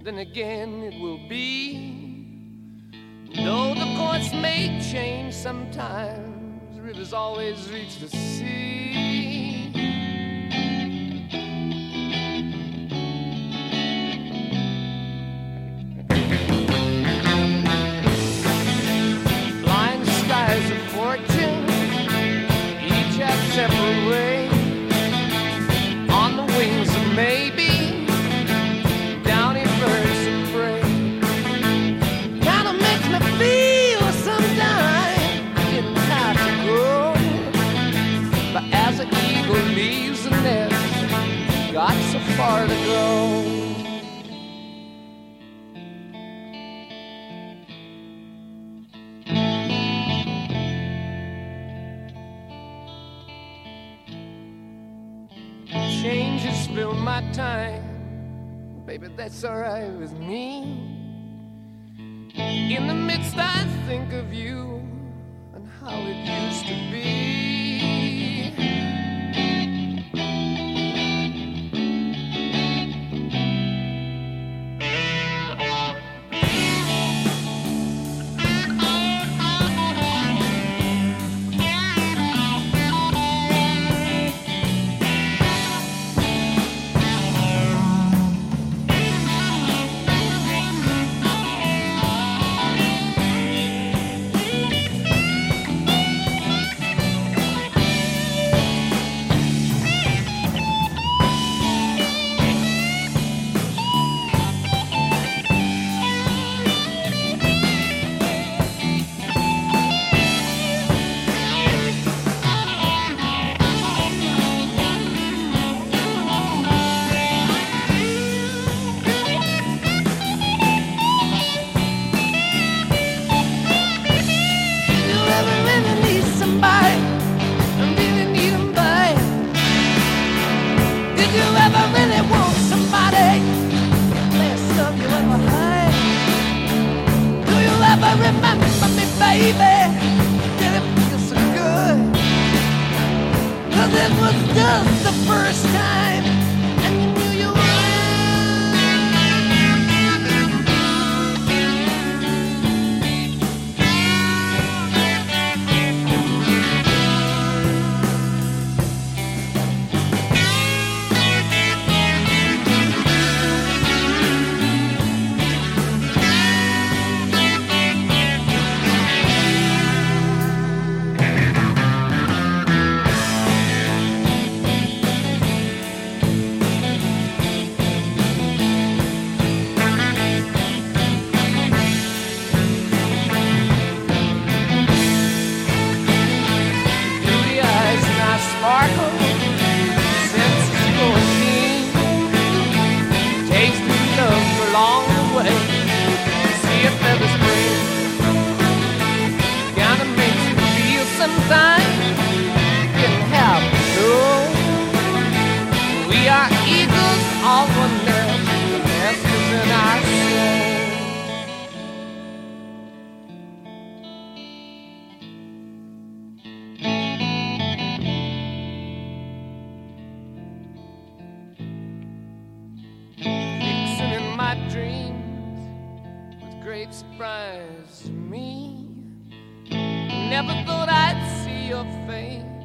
then again it will be. Though the course may change sometimes, rivers always reach the sea. Blind skies of fortune, each have separate ways. On the wings of maybe, downy birds of prey. Kinda makes me feel sometimes getting tired to go. But as an eagle leaves the nest, got so far to go. Changes fill my time, baby, that's alright with me. In the midst I think of you and how it used to be. Remember me, baby, did it feel so good? 'Cause it was just the first time, and you knew you sparkle, senses going keen, tasting love along the way. See if there's spring, kinda makes you feel sometimes getting happy. So we are eagles, all one nest, the nest is in our soul. My dreams with great surprise to me. Never thought I'd see your face